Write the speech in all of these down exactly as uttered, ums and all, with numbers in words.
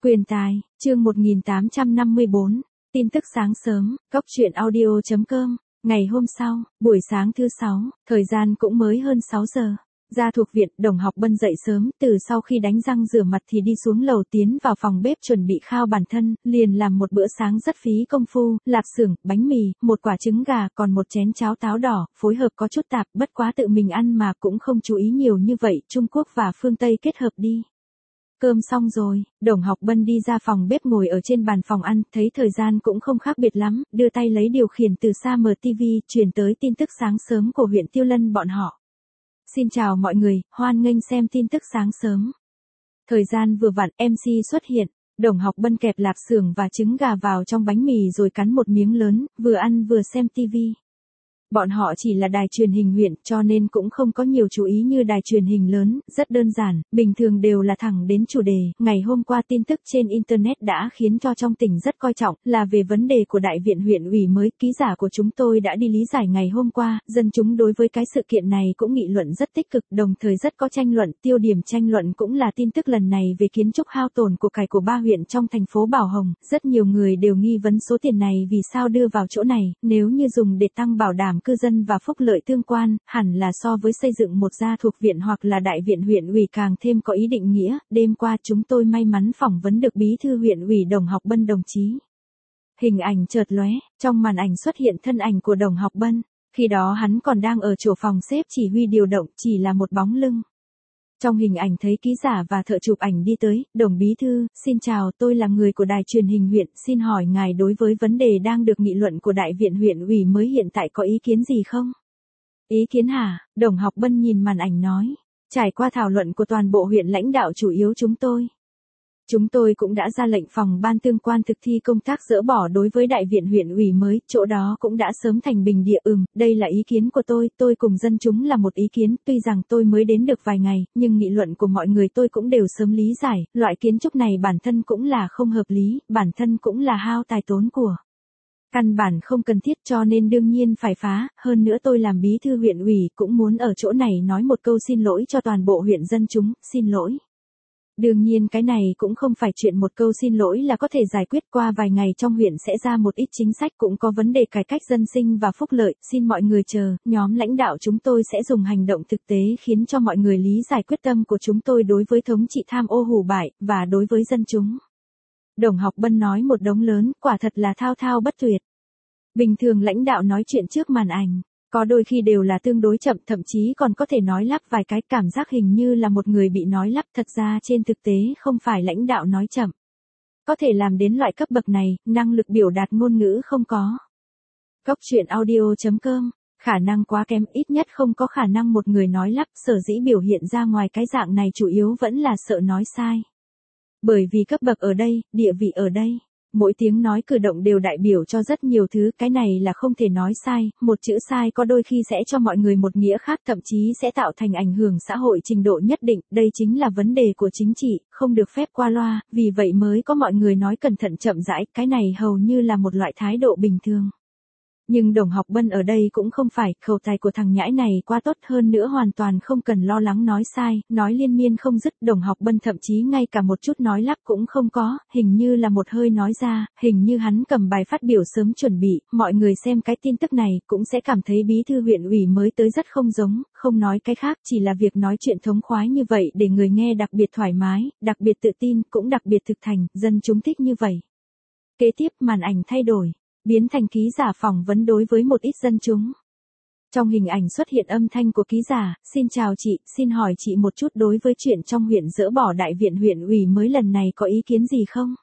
Quyền tài, chương một nghìn tám trăm năm mươi bốn, tin tức sáng sớm, góc truyện audio chấm com, ngày hôm sau, buổi sáng thứ sáu, thời gian cũng mới hơn sáu giờ. Ra thuộc viện, Đồng Học Bân dậy sớm, từ sau khi đánh răng rửa mặt thì đi xuống lầu tiến vào phòng bếp chuẩn bị khao bản thân, liền làm một bữa sáng rất phí công phu, lạp xưởng, bánh mì, một quả trứng gà, còn một chén cháo táo đỏ, phối hợp có chút tạp, bất quá tự mình ăn mà cũng không chú ý nhiều như vậy, Trung Quốc và phương Tây kết hợp đi. Cơm xong rồi, Đồng Học Bân đi ra phòng bếp ngồi ở trên bàn phòng ăn, thấy thời gian cũng không khác biệt lắm, đưa tay lấy điều khiển từ xa mở ti vi, truyền tới tin tức sáng sớm của huyện Tiêu Lân bọn họ. Xin chào mọi người, hoan nghênh xem tin tức sáng sớm. Thời gian vừa vặn, em xê xuất hiện, Đồng Học Bân kẹp lạp xưởng và trứng gà vào trong bánh mì rồi cắn một miếng lớn, vừa ăn vừa xem ti vi. Bọn họ chỉ là đài truyền hình huyện cho nên cũng không có nhiều chú ý như đài truyền hình lớn, rất đơn giản, bình thường đều là thẳng đến chủ đề. Ngày hôm qua tin tức trên Internet đã khiến cho trong tỉnh rất coi trọng, là về vấn đề của đại viện huyện ủy mới. Ký giả của chúng tôi đã đi lý giải ngày hôm qua, dân chúng đối với cái sự kiện này cũng nghị luận rất tích cực, đồng thời rất có tranh luận. Tiêu điểm tranh luận cũng là tin tức lần này về kiến trúc hao tổn của cải của ba huyện trong thành phố Bảo Hồng. Rất nhiều người đều nghi vấn số tiền này vì sao đưa vào chỗ này, nếu như dùng để tăng bảo đảm cư dân và phúc lợi tương quan, hẳn là so với xây dựng một gia thuộc viện hoặc là đại viện huyện ủy càng thêm có ý định nghĩa. Đêm qua chúng tôi may mắn phỏng vấn được bí thư huyện ủy Đồng Học Bân đồng chí. Hình ảnh chợt lóe, trong màn ảnh xuất hiện thân ảnh của Đồng Học Bân, khi đó hắn còn đang ở chỗ phòng xếp chỉ huy điều động, chỉ là một bóng lưng. Trong hình ảnh thấy ký giả và thợ chụp ảnh đi tới, Đồng bí thư, xin chào, tôi là người của đài truyền hình huyện, xin hỏi ngài đối với vấn đề đang được nghị luận của đại viện huyện ủy mới hiện tại có ý kiến gì không? Ý kiến hả? Đồng Học Bân nhìn màn ảnh nói, trải qua thảo luận của toàn bộ huyện lãnh đạo chủ yếu chúng tôi. Chúng tôi cũng đã ra lệnh phòng ban tương quan thực thi công tác dỡ bỏ đối với đại viện huyện ủy mới, chỗ đó cũng đã sớm thành bình địa. Ừm, đây là ý kiến của tôi, tôi cùng dân chúng là một ý kiến, tuy rằng tôi mới đến được vài ngày, nhưng nghị luận của mọi người tôi cũng đều sớm lý giải, loại kiến trúc này bản thân cũng là không hợp lý, bản thân cũng là hao tài tốn của. Căn bản không cần thiết cho nên đương nhiên phải phá, hơn nữa tôi làm bí thư huyện ủy cũng muốn ở chỗ này nói một câu xin lỗi cho toàn bộ huyện dân chúng, xin lỗi. Đương nhiên cái này cũng không phải chuyện một câu xin lỗi là có thể giải quyết, qua vài ngày trong huyện sẽ ra một ít chính sách, cũng có vấn đề cải cách dân sinh và phúc lợi, xin mọi người chờ, nhóm lãnh đạo chúng tôi sẽ dùng hành động thực tế khiến cho mọi người lý giải quyết tâm của chúng tôi đối với thống trị tham ô hủ bại, và đối với dân chúng. Đồng Học Bân nói một đống lớn, quả thật là thao thao bất tuyệt. Bình thường lãnh đạo nói chuyện trước màn ảnh, có đôi khi đều là tương đối chậm, thậm chí còn có thể nói lắp vài cái, cảm giác hình như là một người bị nói lắp, thật ra trên thực tế không phải lãnh đạo nói chậm. Có thể làm đến loại cấp bậc này, năng lực biểu đạt ngôn ngữ không có. Góc truyện audio chấm com, khả năng quá kém, ít nhất không có khả năng một người nói lắp, sở dĩ biểu hiện ra ngoài cái dạng này chủ yếu vẫn là sợ nói sai. Bởi vì cấp bậc ở đây, địa vị ở đây. Mỗi tiếng nói cử động đều đại biểu cho rất nhiều thứ, cái này là không thể nói sai, một chữ sai có đôi khi sẽ cho mọi người một nghĩa khác, thậm chí sẽ tạo thành ảnh hưởng xã hội trình độ nhất định, đây chính là vấn đề của chính trị, không được phép qua loa, vì vậy mới có mọi người nói cẩn thận chậm rãi, cái này hầu như là một loại thái độ bình thường. Nhưng Đồng Học Bân ở đây cũng không phải, khẩu tài của thằng nhãi này quá tốt, hơn nữa hoàn toàn không cần lo lắng nói sai, nói liên miên không dứt. Đồng Học Bân thậm chí ngay cả một chút nói lắp cũng không có, hình như là một hơi nói ra, hình như hắn cầm bài phát biểu sớm chuẩn bị, mọi người xem cái tin tức này cũng sẽ cảm thấy bí thư huyện ủy mới tới rất không giống, không nói cái khác, chỉ là việc nói chuyện thống khoái như vậy để người nghe đặc biệt thoải mái, đặc biệt tự tin, cũng đặc biệt thực thành, dân chúng thích như vậy. Kế tiếp màn ảnh thay đổi, biến thành ký giả phỏng vấn đối với một ít dân chúng. Trong hình ảnh xuất hiện âm thanh của ký giả, xin chào chị, xin hỏi chị một chút đối với chuyện trong huyện dỡ bỏ đại viện huyện ủy mới lần này có ý kiến gì không?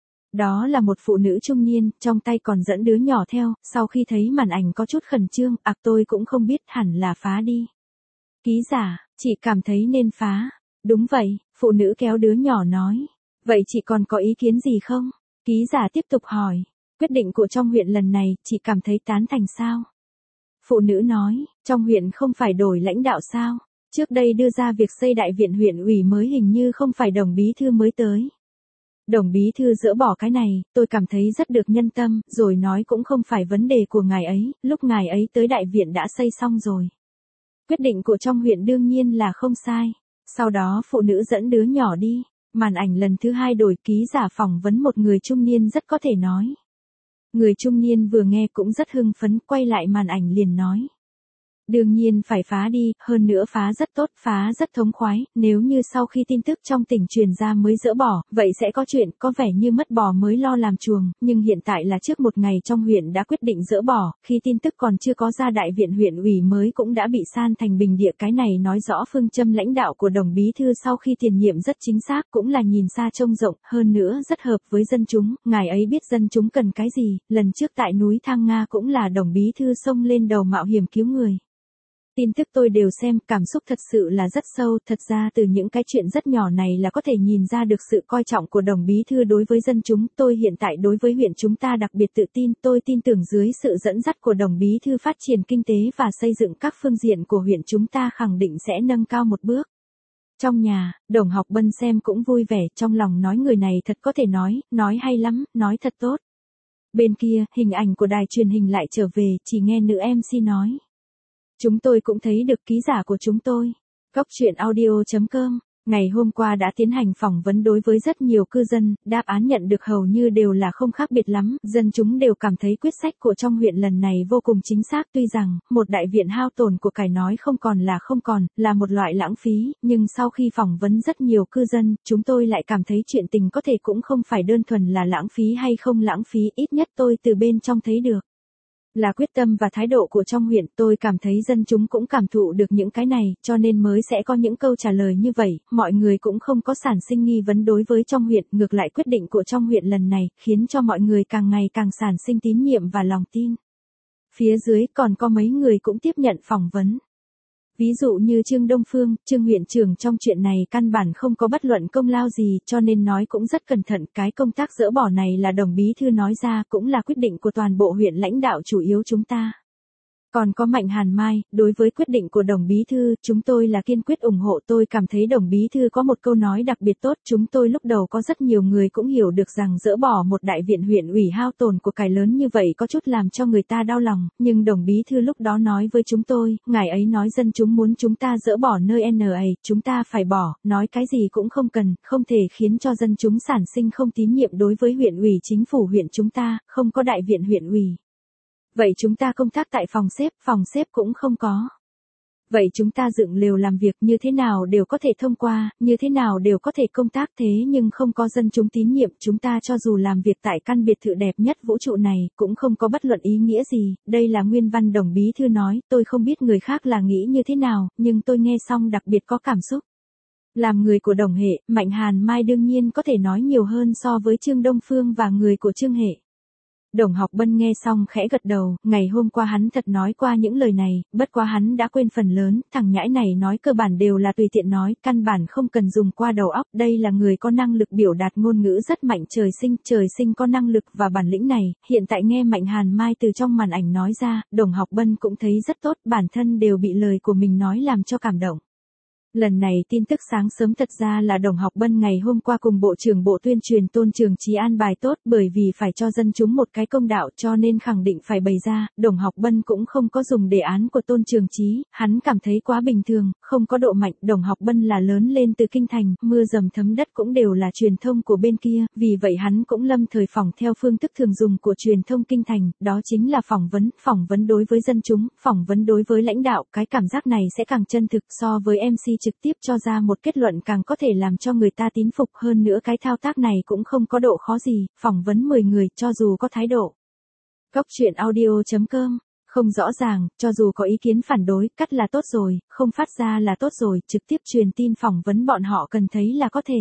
Đó là một phụ nữ trung niên, trong tay còn dẫn đứa nhỏ theo, sau khi thấy màn ảnh có chút khẩn trương, ạc tôi cũng không biết, hẳn là phá đi. Ký giả, chị cảm thấy nên phá. Đúng vậy, phụ nữ kéo đứa nhỏ nói. Vậy chị còn có ý kiến gì không? Ký giả tiếp tục hỏi. Quyết định của trong huyện lần này, chị cảm thấy tán thành sao? Phụ nữ nói, trong huyện không phải đổi lãnh đạo sao? Trước đây đưa ra việc xây đại viện huyện ủy mới hình như không phải Đồng bí thư mới tới. Đồng bí thư dỡ bỏ cái này, tôi cảm thấy rất được nhân tâm, rồi nói cũng không phải vấn đề của ngài ấy, lúc ngài ấy tới đại viện đã xây xong rồi. Quyết định của trong huyện đương nhiên là không sai. Sau đó phụ nữ dẫn đứa nhỏ đi. Màn ảnh lần thứ hai đổi, ký giả phỏng vấn một người trung niên rất có thể nói. Người trung niên vừa nghe cũng rất hưng phấn, quay lại màn ảnh liền nói. Đương nhiên phải phá đi, hơn nữa phá rất tốt, phá rất thống khoái, nếu như sau khi tin tức trong tỉnh truyền ra mới dỡ bỏ, vậy sẽ có chuyện, có vẻ như mất bò mới lo làm chuồng, nhưng hiện tại là trước một ngày trong huyện đã quyết định dỡ bỏ, khi tin tức còn chưa có ra đại viện huyện ủy mới cũng đã bị san thành bình địa. Cái này nói rõ phương châm lãnh đạo của Đồng bí thư sau khi tiền nhiệm rất chính xác, cũng là nhìn xa trông rộng, hơn nữa rất hợp với dân chúng, ngài ấy biết dân chúng cần cái gì, lần trước tại núi Thang Nga cũng là Đồng bí thư xông lên đầu mạo hiểm cứu người. Tin tức tôi đều xem, cảm xúc thật sự là rất sâu, thật ra từ những cái chuyện rất nhỏ này là có thể nhìn ra được sự coi trọng của Đồng bí thư đối với dân chúng. Tôi hiện tại đối với huyện chúng ta đặc biệt tự tin, tôi tin tưởng dưới sự dẫn dắt của Đồng bí thư phát triển kinh tế và xây dựng các phương diện của huyện chúng ta khẳng định sẽ nâng cao một bước. Trong nhà, Đồng Học Bân xem cũng vui vẻ, trong lòng nói người này thật có thể nói, nói hay lắm, nói thật tốt. Bên kia, hình ảnh của đài truyền hình lại trở về, chỉ nghe nữ em xê nói. Chúng tôi cũng thấy được ký giả của chúng tôi. Góc chuyện audio chấm com, ngày hôm qua đã tiến hành phỏng vấn đối với rất nhiều cư dân, đáp án nhận được hầu như đều là không khác biệt lắm, dân chúng đều cảm thấy quyết sách của trong huyện lần này vô cùng chính xác. Tuy rằng, một đại viện hao tổn của cải nói không còn là không còn, là một loại lãng phí, nhưng sau khi phỏng vấn rất nhiều cư dân, chúng tôi lại cảm thấy chuyện tình có thể cũng không phải đơn thuần là lãng phí hay không lãng phí, ít nhất tôi từ bên trong thấy được. Là quyết tâm và thái độ của trong huyện, tôi cảm thấy dân chúng cũng cảm thụ được những cái này, cho nên mới sẽ có những câu trả lời như vậy, mọi người cũng không có sản sinh nghi vấn đối với trong huyện, ngược lại quyết định của trong huyện lần này, khiến cho mọi người càng ngày càng sản sinh tín nhiệm và lòng tin. Phía dưới còn có mấy người cũng tiếp nhận phỏng vấn. Ví dụ như Trương Đông Phương, Trương huyện trưởng trong chuyện này căn bản không có bất luận công lao gì, cho nên nói cũng rất cẩn thận, cái công tác dỡ bỏ này là Đồng bí thư nói ra, cũng là quyết định của toàn bộ huyện lãnh đạo chủ yếu chúng ta. Còn có Mạnh Hàn Mai, đối với quyết định của Đồng bí thư, chúng tôi là kiên quyết ủng hộ. Tôi cảm thấy Đồng bí thư có một câu nói đặc biệt tốt, chúng tôi lúc đầu có rất nhiều người cũng hiểu được rằng dỡ bỏ một đại viện huyện ủy hao tổn của cải lớn như vậy có chút làm cho người ta đau lòng, nhưng Đồng bí thư lúc đó nói với chúng tôi, ngài ấy nói dân chúng muốn chúng ta dỡ bỏ nơi en a, chúng ta phải bỏ, nói cái gì cũng không cần, không thể khiến cho dân chúng sản sinh không tín nhiệm đối với huyện ủy chính phủ huyện chúng ta, không có đại viện huyện ủy. Vậy chúng ta công tác tại phòng xếp, phòng xếp cũng không có. Vậy chúng ta dựng lều làm việc như thế nào đều có thể thông qua, như thế nào đều có thể công tác, thế nhưng không có dân chúng tín nhiệm, chúng ta cho dù làm việc tại căn biệt thự đẹp nhất vũ trụ này, cũng không có bất luận ý nghĩa gì. Đây là nguyên văn Đồng bí thư nói, tôi không biết người khác là nghĩ như thế nào, nhưng tôi nghe xong đặc biệt có cảm xúc. Làm người của Đồng hệ, Mạnh Hàn Mai đương nhiên có thể nói nhiều hơn so với Trương Đông Phương và người của Trương hệ. Đồng Học Bân nghe xong khẽ gật đầu, ngày hôm qua hắn thật nói qua những lời này, bất quá hắn đã quên phần lớn, thằng nhãi này nói cơ bản đều là tùy tiện nói, căn bản không cần dùng qua đầu óc, đây là người có năng lực biểu đạt ngôn ngữ rất mạnh, trời sinh, trời sinh có năng lực và bản lĩnh này, hiện tại nghe Mạnh Hàn Mai từ trong màn ảnh nói ra, Đồng Học Bân cũng thấy rất tốt, bản thân đều bị lời của mình nói làm cho cảm động. Lần này tin tức sáng sớm thật ra là Đồng Học Bân ngày hôm qua cùng Bộ trưởng Bộ Tuyên truyền Tôn Trường Chí an bài tốt, bởi vì phải cho dân chúng một cái công đạo cho nên khẳng định phải bày ra, Đồng Học Bân cũng không có dùng đề án của Tôn Trường Chí, hắn cảm thấy quá bình thường, không có độ mạnh. Đồng Học Bân là lớn lên từ kinh thành, mưa dầm thấm đất cũng đều là truyền thông của bên kia, vì vậy hắn cũng lâm thời phỏng theo phương thức thường dùng của truyền thông kinh thành, đó chính là phỏng vấn, phỏng vấn đối với dân chúng, phỏng vấn đối với lãnh đạo, cái cảm giác này sẽ càng chân thực so với em xê trực tiếp cho ra một kết luận càng có thể làm cho người ta tín phục, hơn nữa cái thao tác này cũng không có độ khó gì, phỏng vấn mười người cho dù có thái độ. Góc chuyện audio chấm com, không rõ ràng, cho dù có ý kiến phản đối, cắt là tốt rồi, không phát ra là tốt rồi, trực tiếp truyền tin phỏng vấn bọn họ cần thấy là có thể.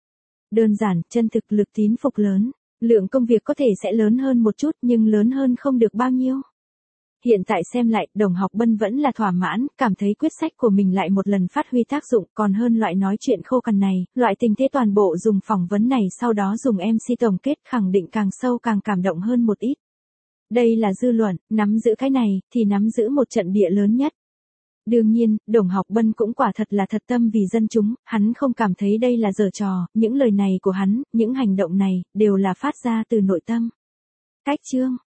Đơn giản, chân thực, lực tín phục lớn, lượng công việc có thể sẽ lớn hơn một chút nhưng lớn hơn không được bao nhiêu. Hiện tại xem lại, Đồng Học Bân vẫn là thỏa mãn, cảm thấy quyết sách của mình lại một lần phát huy tác dụng, còn hơn loại nói chuyện khô cằn này, loại tình thế toàn bộ dùng phỏng vấn này sau đó dùng em xê tổng kết khẳng định càng sâu càng cảm động hơn một ít. Đây là dư luận, nắm giữ cái này, thì nắm giữ một trận địa lớn nhất. Đương nhiên, Đồng Học Bân cũng quả thật là thật tâm vì dân chúng, hắn không cảm thấy đây là giở trò, những lời này của hắn, những hành động này, đều là phát ra từ nội tâm. Cách chương